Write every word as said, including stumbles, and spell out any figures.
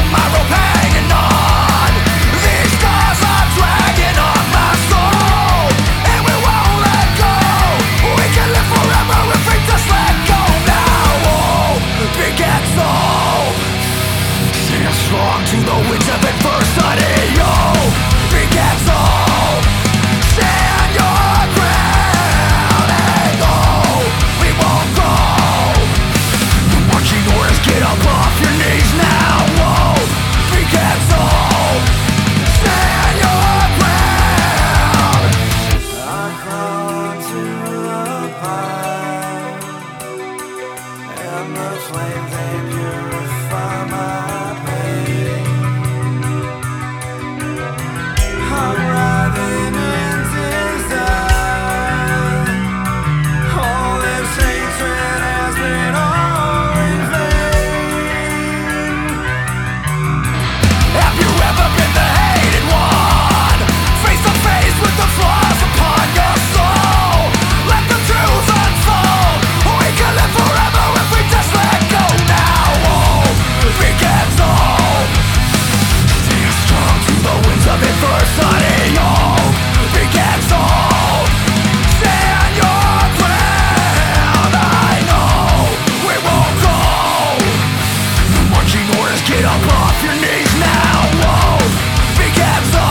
my rope hanging on. These scars are dragging on my soul, and we won't let go. We can live forever if we just let go now. Oh, big and soul, stand strong to the winds of adversity. Oh, big and soul, stand your ground and go. We won't go. The marching orders, get up off your knees now. Whoa, big and soul, stand your ground. I crawl to the fire, and the flames they purify my pain. I'm writhing in desire. All this hatred has been all in vain. Have you ever been the hated one? Face to face with the flaws upon your soul. Let the truth unfold. We can live forever if we just let go now. Oh, big and soul, stand strong to the winds of adversity. Oh, big and soul, stand your ground. I know we won't go. The marching orders, get up off your knees now. Whoa, big and soul.